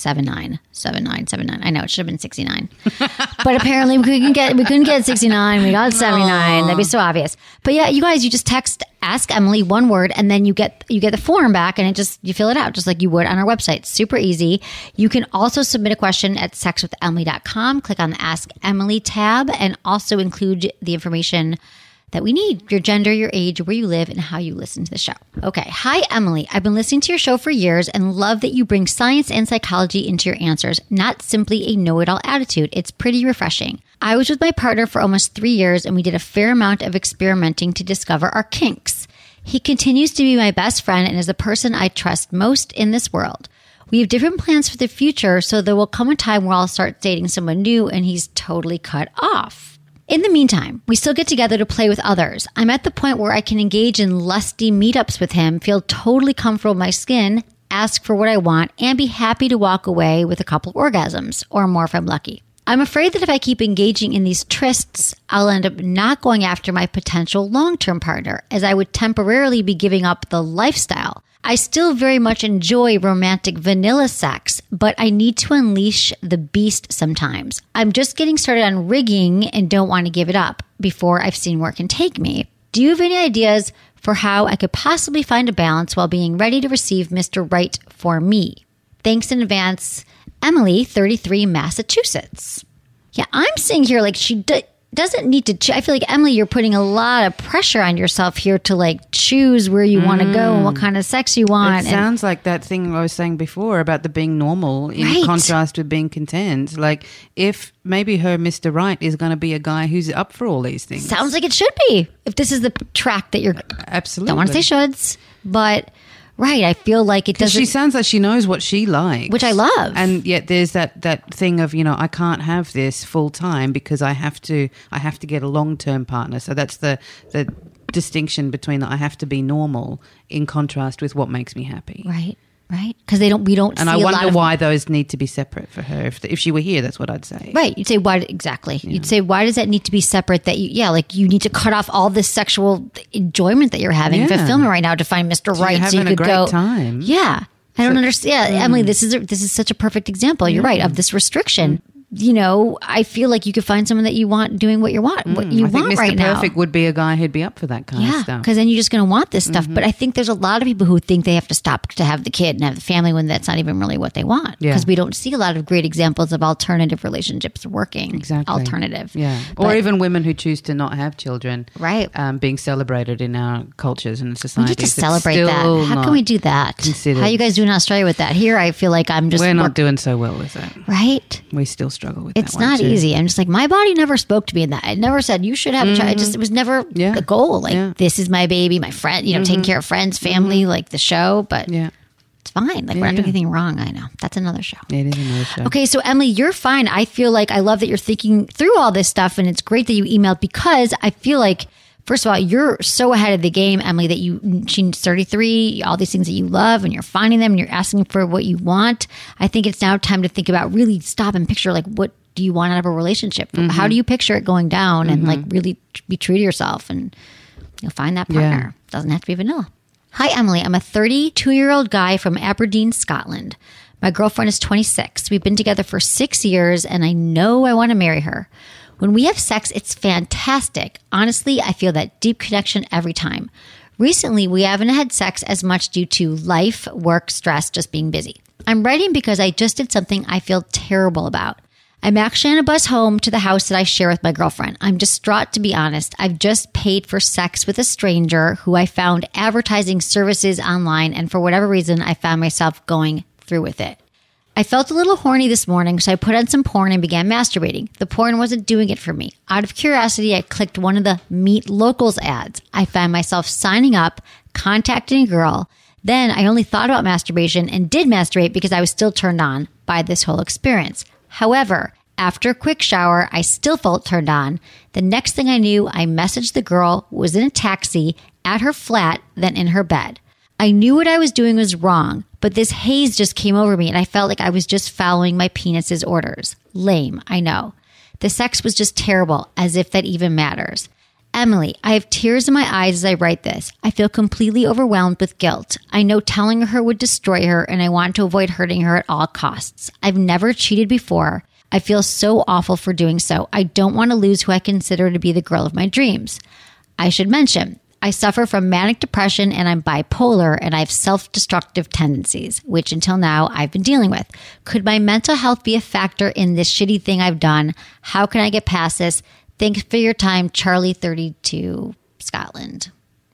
797979. I know it should have been 69, but apparently we couldn't get 69. We got 79. That'd be so obvious. But yeah, you guys, you just text Ask Emily, one word, and then you get the form back, and you fill it out just like you would on our website. Super easy. You can also submit a question at sexwithemily.com. Click on the Ask Emily tab, and also include the information that we need: your gender, your age, where you live, and how you listen to the show. Okay. Hi, Emily. I've been listening to your show for years and love that you bring science and psychology into your answers, not simply a know-it-all attitude. It's pretty refreshing. I was with my partner for almost 3 years, and we did a fair amount of experimenting to discover our kinks. He continues to be my best friend and is the person I trust most in this world. We have different plans for the future, so there will come a time where I'll start dating someone new and he's totally cut off. In the meantime, we still get together to play with others. I'm at the point where I can engage in lusty meetups with him, feel totally comfortable in my skin, ask for what I want, and be happy to walk away with a couple orgasms, or more if I'm lucky. I'm afraid that if I keep engaging in these trysts, I'll end up not going after my potential long-term partner, as I would temporarily be giving up the lifestyle. I still very much enjoy romantic vanilla sex, but I need to unleash the beast sometimes. I'm just getting started on rigging and don't want to give it up before I've seen where it can take me. Do you have any ideas for how I could possibly find a balance while being ready to receive Mr. Right for me? Thanks in advance, Emily, 33, Massachusetts. Yeah, I'm seeing here like she doesn't need to. I feel like, Emily, you're putting a lot of pressure on yourself here to like choose where you want to go and what kind of sex you want. It sounds like that thing I was saying before about the being normal in contrast with being content. Like if maybe her Mr. Right is going to be a guy who's up for all these things. Sounds like it should be. If this is the track that you're absolutely don't want to say shoulds, but. Right, I feel like it doesn't. She sounds like she knows what she likes, which I love. And yet there's that thing of I can't have this full time because I have to get a long-term partner. So that's the distinction between that I have to be normal in contrast with what makes me happy. Right. Because we don't. And I wonder why those need to be separate for her. If she were here, that's what I'd say. Right. You'd say why exactly? Yeah. You'd say why does that need to be separate? That you need to cut off all this sexual enjoyment that you're having, fulfillment right now to find Mr. Right, so you could go. Time. Yeah. I don't understand. Yeah, Emily, this is such a perfect example. You're right, of this restriction. I feel like you could find someone that you want doing what you want, I think Mr. Perfect would be a guy who'd be up for that kind of stuff. Yeah, because then you're just going to want this stuff. But I think there's a lot of people who think they have to stop to have the kid and have the family when that's not even really what they want. Because we don't see a lot of great examples of alternative relationships working. Exactly. Alternative. Yeah. Or even women who choose to not have children. Right. Being celebrated in our cultures and societies. We need to celebrate that. How can we do that? Considered. How you guys do in Australia with that? Here, I feel like we're not doing so well with that. Right. We still struggle with that. It's not easy. I'm just like, my body never spoke to me in that. It never said you should have a child. It was never the goal. Like this is my baby, my friend, taking care of friends, family, like the show, but it's fine. Like we're not doing anything wrong. I know. That's another show. It is another show. Okay. So Emily, you're fine. I feel like I love that you're thinking through all this stuff, and it's great that you emailed, because I feel like, first of all, you're so ahead of the game, Emily, that she's 33, all these things that you love, and you're finding them and you're asking for what you want. I think it's now time to think about, really stop and picture, like, what do you want out of a relationship? How do you picture it going down and like really be true to yourself, and you'll find that partner. Doesn't have to be vanilla. Hi, Emily. I'm a 32-year-old guy from Aberdeen, Scotland. My girlfriend is 26. We've been together for 6 years, and I know I want to marry her. When we have sex, it's fantastic. Honestly, I feel that deep connection every time. Recently, we haven't had sex as much due to life, work, stress, just being busy. I'm writing because I just did something I feel terrible about. I'm actually on a bus home to the house that I share with my girlfriend. I'm distraught, to be honest. I've just paid for sex with a stranger who I found advertising services online, and for whatever reason, I found myself going through with it. I felt a little horny this morning, so I put on some porn and began masturbating. The porn wasn't doing it for me. Out of curiosity, I clicked one of the Meet Locals ads. I found myself signing up, contacting a girl. Then I only thought about masturbation and did masturbate because I was still turned on by this whole experience. However, after a quick shower, I still felt turned on. The next thing I knew, I messaged the girl, was in a taxi, at her flat, then in her bed. I knew what I was doing was wrong, but this haze just came over me and I felt like I was just following my penis's orders. Lame, I know. The sex was just terrible, as if that even matters. Emily, I have tears in my eyes as I write this. I feel completely overwhelmed with guilt. I know telling her would destroy her and I want to avoid hurting her at all costs. I've never cheated before. I feel so awful for doing so. I don't want to lose who I consider to be the girl of my dreams. I should mention, I suffer from manic depression and I'm bipolar and I have self-destructive tendencies, which until now I've been dealing with. Could my mental health be a factor in this shitty thing I've done? How can I get past this? Thanks for your time, Charlie 32, Scotland.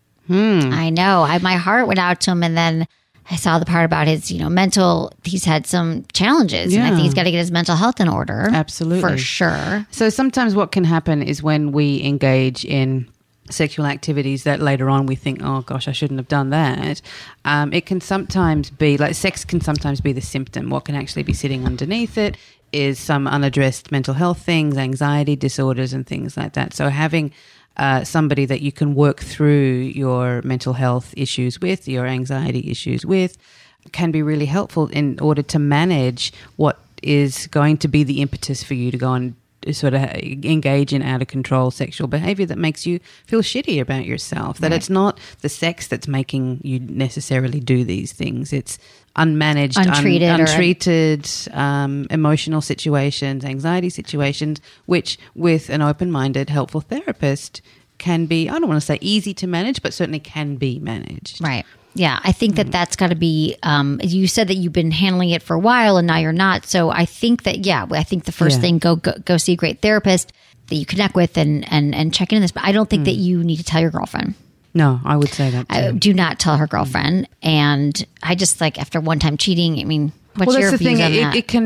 I know. My heart went out to him and then I saw the part about his, mental, he's had some challenges and I think he's got to get his mental health in order. Absolutely. For sure. So sometimes what can happen is when we engage in sexual activities that later on we think, oh gosh, I shouldn't have done that. It can sometimes be like sex can sometimes be the symptom. What can actually be sitting underneath it is some unaddressed mental health things, anxiety disorders and things like that. So having somebody that you can work through your mental health issues with, your anxiety issues with, can be really helpful in order to manage what is going to be the impetus for you to go and sort of engage in out of control sexual behavior that makes you feel shitty about yourself. That it's not the sex that's making you necessarily do these things. It's unmanaged, untreated emotional situations, anxiety situations, which with an open-minded, helpful therapist can be, I don't want to say easy to manage, but certainly can be managed. Right. Yeah, I think that that's got to be, you said that you've been handling it for a while and now you're not. So I think that, I think the first thing, go see a great therapist that you connect with and check in this. But I don't think that you need to tell your girlfriend. No, I would say that too. I do not tell her girlfriend. And I just after one time cheating, I mean, what's your views on that? It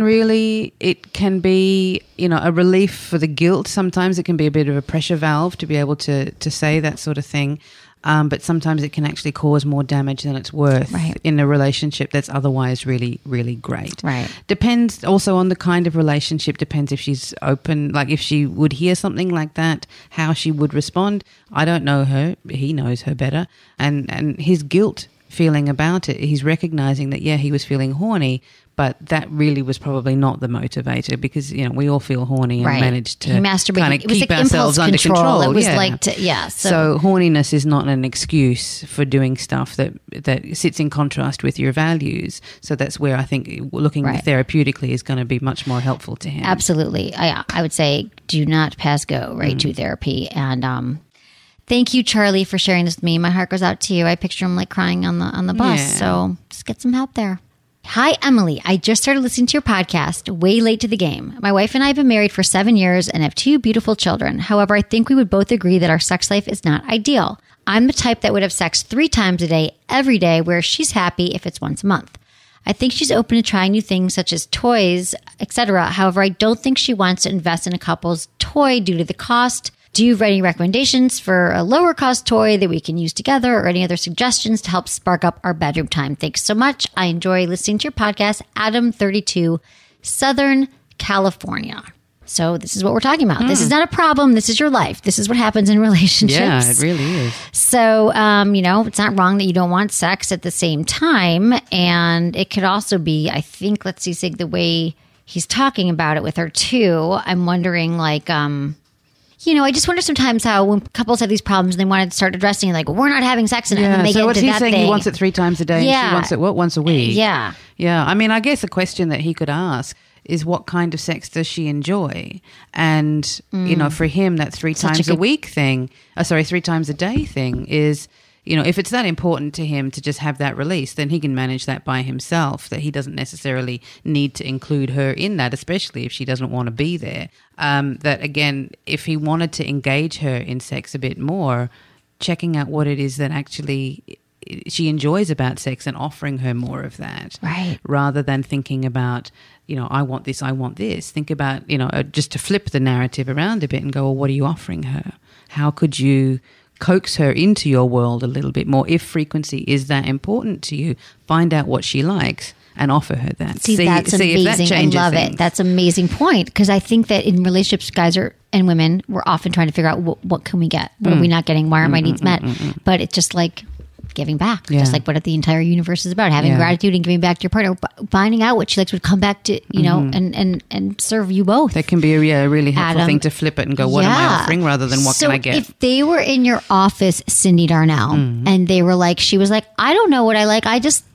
can be, a relief for the guilt. Sometimes it can be a bit of a pressure valve to be able to say that sort of thing. But sometimes it can actually cause more damage than it's worth in a relationship that's otherwise really, really great. Right. Depends also on the kind of relationship, depends if she's open, like if she would hear something like that, how she would respond. I don't know her. He knows her better. And his guilt feeling about it, he's recognizing that, he was feeling horny, but that really was probably not the motivator because, we all feel horny and manage to kind of keep ourselves under control. It was So horniness is not an excuse for doing stuff that sits in contrast with your values. So that's where I think looking therapeutically is going to be much more helpful to him. Absolutely. I would say do not pass go to therapy. And thank you, Charlie, for sharing this with me. My heart goes out to you. I picture him crying on the bus. Yeah. So just get some help there. Hi, Emily. I just started listening to your podcast, way late to the game. My wife and I have been married for 7 years and have 2 beautiful children. However, I think we would both agree that our sex life is not ideal. I'm the type that would have sex 3 times a day, every day, where she's happy if it's once a month. I think she's open to trying new things such as toys, etc. However, I don't think she wants to invest in a couple's toy due to the cost. Do you have any recommendations for a lower cost toy that we can use together or any other suggestions to help spark up our bedroom time? Thanks so much. I enjoy listening to your podcast, Adam 32, Southern California. So this is what we're talking about. This is not a problem. This is your life. This is what happens in relationships. Yeah, it really is. So, it's not wrong that you don't want sex at the same time. And it could also be, I think, let's see, Sig, the way he's talking about it with her too. I'm wondering I just wonder sometimes how when couples have these problems and they want to start addressing we're not having sex and then they get into that thing. He wants it 3 times a day and she wants it, once a week? Yeah. Yeah. I mean, I guess a question that he could ask is what kind of sex does she enjoy? And, for him, that 3 times a week thing, 3 times a day thing is, if it's that important to him to just have that release, then he can manage that by himself, that he doesn't necessarily need to include her in that, especially if she doesn't want to be there. That, again, if he wanted to engage her in sex a bit more, checking out what it is that actually she enjoys about sex and offering her more of that. Right. Rather than thinking about, I want this, I want this. Think about, just to flip the narrative around a bit and go, well, what are you offering her? How could you coax her into your world a little bit more? If frequency is that important to you, find out what she likes and offer her that. See that's amazing. If that changes I love things. it. That's an amazing point, because I think that in relationships, guys and women, we're often trying to figure out what can we get? What are we not getting? Why are my needs met? But it's just like giving back, just like what the entire universe is about, having gratitude and giving back to your partner, finding out what she likes would come back to, and serve you both. That can be a really helpful thing to flip it and go, what am I offering, rather than what can I get? If they were in your office, Cindy Darnell, and they were like, she was like, I don't know what I like. I just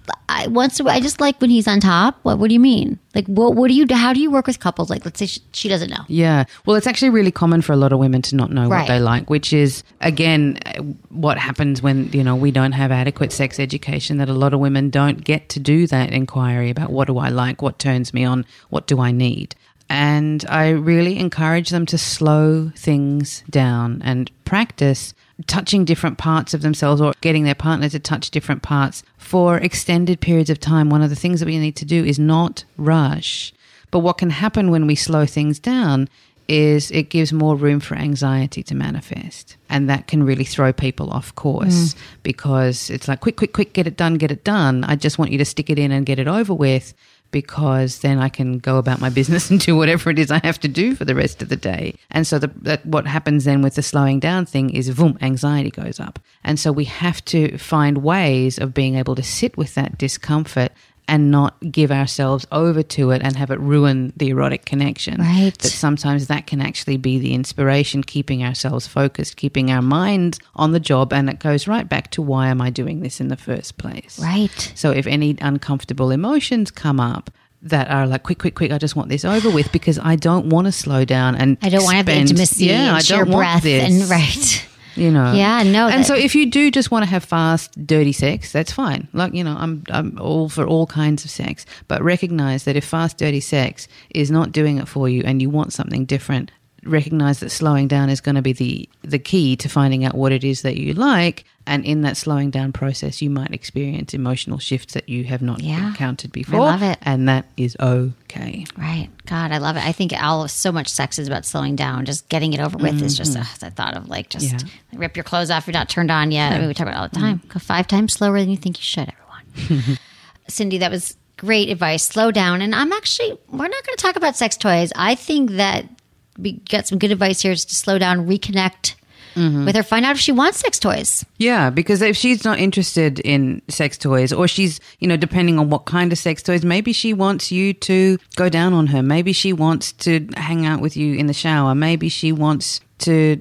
like when he's on top. What do you mean? Like, what do you do? How do you work with couples? Like, let's say she doesn't know. Yeah. Well, it's actually really common for a lot of women to not know what they like, which is, again, what happens when, we don't have adequate sex education, that a lot of women don't get to do that inquiry about what do I like, what turns me on, what do I need. And I really encourage them to slow things down and practice touching different parts of themselves, or getting their partner to touch different parts for extended periods of time. One of the things that we need to do is not rush. But what can happen when we slow things down is it gives more room for anxiety to manifest. And that can really throw people off course, because it's like, quick, get it done. I just want you to stick it in and get it over with, because then I can go about my business and do whatever it is I have to do for the rest of the day. And so what happens then with the slowing down thing is, boom, anxiety goes up. And so we have to find ways of being able to sit with that discomfort and not give ourselves over to it and have it ruin the erotic connection. Right. That sometimes that can actually be the inspiration, keeping ourselves focused, keeping our minds on the job, and it goes right back to, why am I doing this in the first place? Right. So if any uncomfortable emotions come up that are like, quick, I just want this over with, because I don't want to slow down and I don't want to have the intimacy and share breath and right. Yeah, no. And so if you do just want to have fast, dirty sex, that's fine. Like, I'm all for all kinds of sex, but recognize that if fast, dirty sex is not doing it for you and you want something different, recognize that slowing down is going to be the key to finding out what it is that you like. And in that slowing down process, you might experience emotional shifts that you have not encountered before. I love it. And that is okay. Right. God, I love it. I think so much sex is about slowing down. Just getting it over with is just the thought of like, rip your clothes off. You're not turned on yet. I mean, we talk about it all the time. Go 5 times slower than you think you should, everyone. Cindy, that was great advice. Slow down. And we're not going to talk about sex toys. I think that we got some good advice here, just to slow down, reconnect with her, find out if she wants sex toys. Yeah, because if she's not interested in sex toys, or she's, depending on what kind of sex toys, maybe she wants you to go down on her. Maybe she wants to hang out with you in the shower. Maybe she wants to,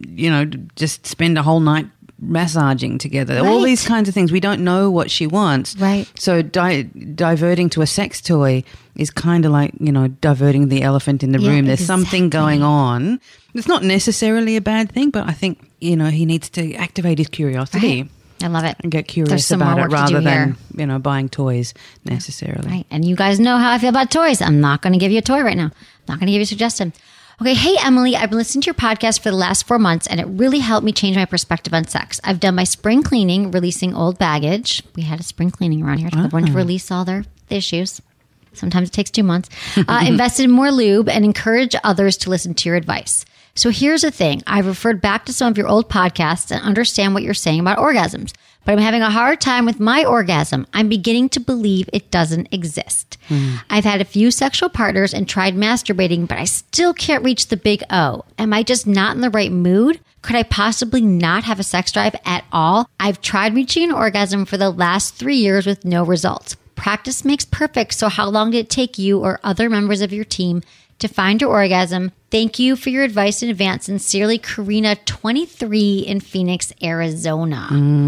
just spend a whole night massaging together. All these kinds of things. We don't know what she wants. Right. So diverting to a sex toy is kind of like, diverting the elephant in the room. There's something going on. It's not necessarily a bad thing, but I think, he needs to activate his curiosity. Right. I love it. And get curious about it rather than, buying toys necessarily. Right. And you guys know how I feel about toys. I'm not going to give you a toy right now. I'm not going to give you a suggestion. Okay, hey, Emily, I've been listening to your podcast for the last 4 months, and it really helped me change my perspective on sex. I've done my spring cleaning, releasing old baggage. We had a spring cleaning around here. Told everyone to release all their issues. Sometimes it takes 2 months. Invested in more lube and encourage others to listen to your advice. So here's the thing. I've referred back to some of your old podcasts and understand what you're saying about orgasms, but I'm having a hard time with my orgasm. I'm beginning to believe it doesn't exist. I've had a few sexual partners and tried masturbating, but I still can't reach the big O. Am I just not in the right mood? Could I possibly not have a sex drive at all? I've tried reaching an orgasm for the last 3 years with no results. Practice makes perfect. So how long did it take you or other members of your team to find your orgasm? Thank you for your advice in advance. Sincerely, Karina, 23 in Phoenix, Arizona.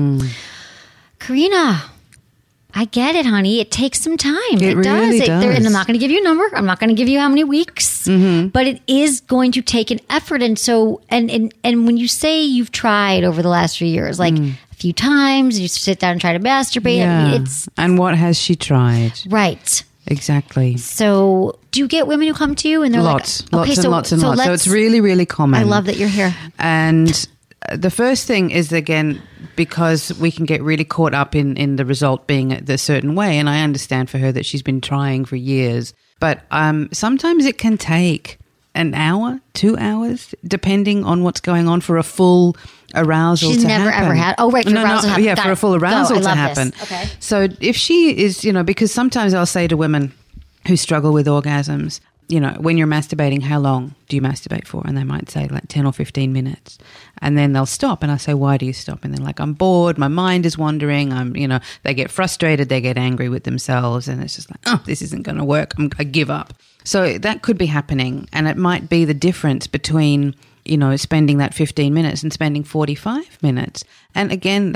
Karina, I get it, honey. It takes some time. It really does. And I'm not going to give you a number. I'm not going to give you how many weeks, but it is going to take an effort. And so, and when you say you've tried over the last few years, like a few times, you sit down and try to masturbate. Yeah. I mean, and what has she tried? Right. Exactly. So do you get women who come to you and they're lots and lots. So it's really, really common. I love that you're here. And the first thing is, again, because we can get really caught up in the result being the certain way. And I understand for her that she's been trying for years. But sometimes it can take an hour, 2 hours, depending on what's going on for a full arousal She's to never happen. ever had. Oh, right, for arousal to happen. Yeah, Got for it. a full arousal to happen. This. Okay. So if she is, because sometimes I'll say to women who struggle with orgasms, when you're masturbating, how long do you masturbate for? And they might say like 10 or 15 minutes. And then they'll stop. And I say, why do you stop? And they're like, I'm bored. My mind is wandering. They get frustrated. They get angry with themselves. And it's just like, oh, this isn't going to work. I give up. So that could be happening. And it might be the difference between, spending that 15 minutes and spending 45 minutes. And again,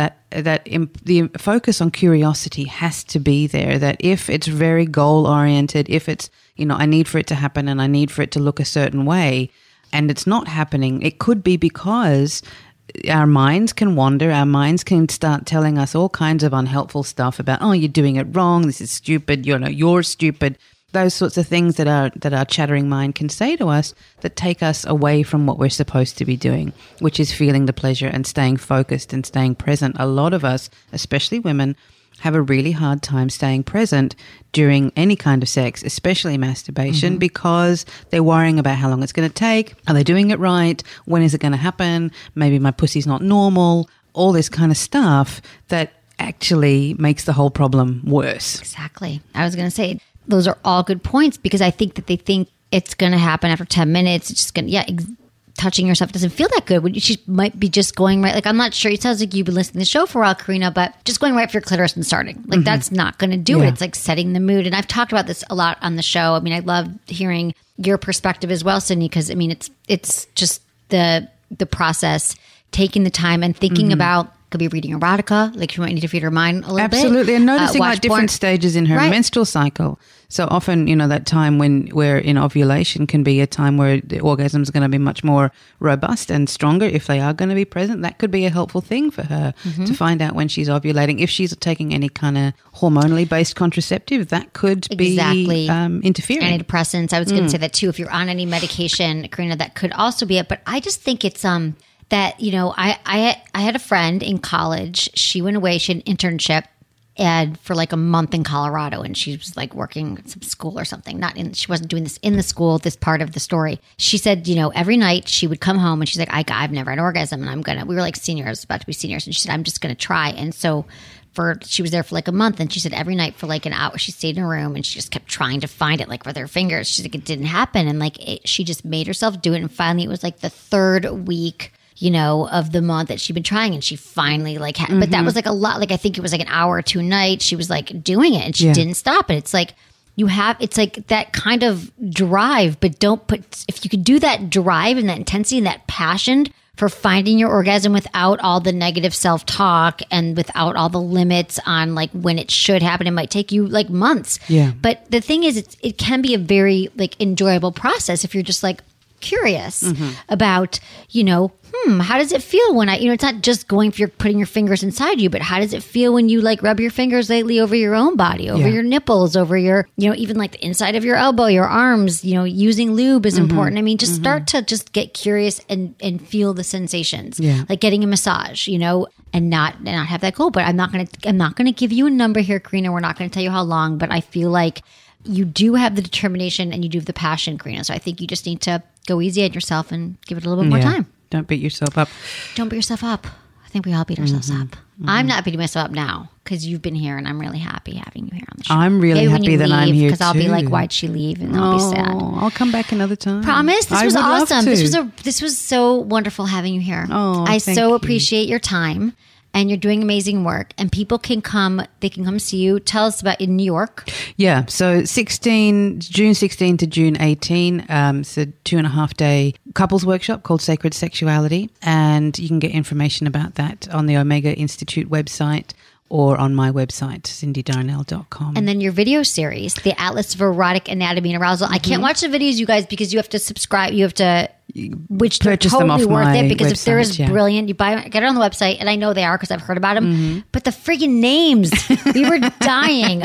the focus on curiosity has to be there, that if it's very goal oriented, if it's, I need for it to happen and I need for it to look a certain way and it's not happening, it could be because our minds can wander. Our minds can start telling us all kinds of unhelpful stuff about, oh, you're doing it wrong. This is stupid. You're stupid. Those sorts of things that our chattering mind can say to us that take us away from what we're supposed to be doing, which is feeling the pleasure and staying focused and staying present. A lot of us, especially women, have a really hard time staying present during any kind of sex, especially masturbation, because they're worrying about how long it's going to take. Are they doing it right? When is it going to happen? Maybe my pussy's not normal. All this kind of stuff that actually makes the whole problem worse. Exactly. I was going to say, those are all good points, because I think that they think it's going to happen after 10 minutes. It's just going to, touching yourself doesn't feel that good. She might be just going right. Like, I'm not sure. It sounds like you've been listening to the show for a while, Karina, but just going right for your clitoris and starting. Like, that's not going to do it. It's like setting the mood. And I've talked about this a lot on the show. I mean, I love hearing your perspective as well, Sydney, because, I mean, it's just the process, taking the time and thinking about, could be reading erotica, like she might need to feed her mind a little bit. Absolutely. And noticing like different porn. stages in her menstrual cycle. So often, that time when we're in ovulation can be a time where the orgasm is going to be much more robust and stronger if they are going to be present. That could be a helpful thing for her to find out when she's ovulating. If she's taking any kind of hormonally based contraceptive, that could be interfering. Antidepressants. I was going to say that too. If you're on any medication, Karina, that could also be it. But I just think it's that, I had a friend in college. She went away. She had an internship for like a month in Colorado, and she was like working at some school or something. She wasn't doing this in the school, this part of the story. She said, every night she would come home and she's like, I've never had an orgasm, and we were like seniors, about to be seniors. And she said, I'm just going to try. And so she was there for like a month, and she said every night for like an hour, she stayed in her room and she just kept trying to find it, like with her fingers. She's like, it didn't happen. And like, she just made herself do it. And finally it was like the third week of the month that she'd been trying, and she finally but that was like a lot. Like, I think it was like an hour or two a night. She was like doing it and she didn't stop it. It's like, it's like that kind of drive, but if you could do that drive and that intensity and that passion for finding your orgasm without all the negative self-talk and without all the limits on like when it should happen, it might take you like months. Yeah. But the thing is, it can be a very like enjoyable process if you're just like curious about, how does it feel when it's not just going for putting your fingers inside you, but how does it feel when you like rub your fingers lately over your own body, over your nipples, over your, even like the inside of your elbow, your arms, using lube is important. I mean, just start to just get curious and feel the sensations, like getting a massage, and not have that goal. But I'm not going to give you a number here, Karina. We're not going to tell you how long, but I feel like you do have the determination and you do have the passion, Karina. So I think you just need to go easy on yourself and give it a little bit more time. Don't beat yourself up. Don't beat yourself up. I think we all beat ourselves up. I'm not beating myself up now because you've been here, and I'm really happy having you here on the show. I'm really happy that I'm here because I'll be like, why'd she leave? And I'll be sad. I'll come back another time. Promise. This was awesome. This was so wonderful having you here. I so appreciate your time. And you're doing amazing work, and people can come. They can come see you. Tell us about in New York. Yeah, so June 16 to June 18. It's a 2.5 day couples workshop called Sacred Sexuality, and you can get information about that on the Omega Institute website or on my website, cindydarnell.com. And then your video series, The Atlas of Erotic Anatomy and Arousal. I can't watch the videos, you guys, because you have to subscribe. You have to, which they're totally worth it, because if they're as brilliant, you get it on the website, and I know they are because I've heard about them. But the freaking names, we were dying.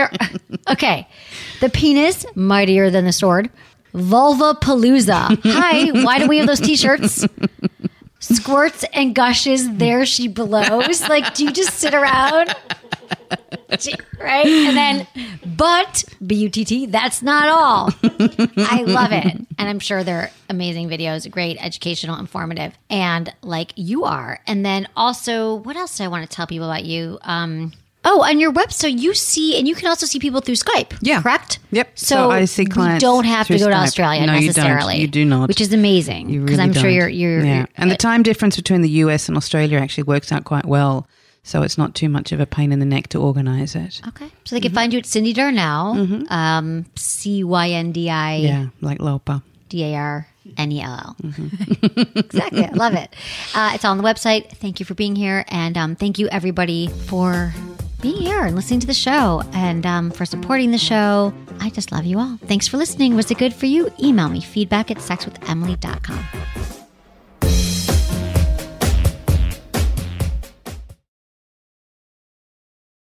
Okay, the penis, mightier than the sword. Vulva Palooza. Hi, why do we have those t-shirts? squirts and gushes, there she blows. Like, do you just sit around? Right? And then, but, B-U-T-T, that's not all. I love it. And I'm sure they're amazing videos, great, educational, informative, and like you are. And then also, what else do I want to tell people about you? On your website, you see, and you can also see people through Skype. Yeah. Correct? Yep. So I see clients. You don't have to through go to Skype. Australia No, necessarily. You do not. Which is amazing. Because really I'm sure don't. you're and the time difference between the US and Australia actually works out quite well. So it's not too much of a pain in the neck to organize it. Okay. So they can find you at Cindy Darnell, CYNDI. Yeah, like Lopa. DARNELL. Exactly. I love it. It's on the website. Thank you for being here. And thank you, everybody, for being here and listening to the show and for supporting the show. I just love you all. Thanks for listening. Was it good for you? Email me feedback@sexwithemily.com.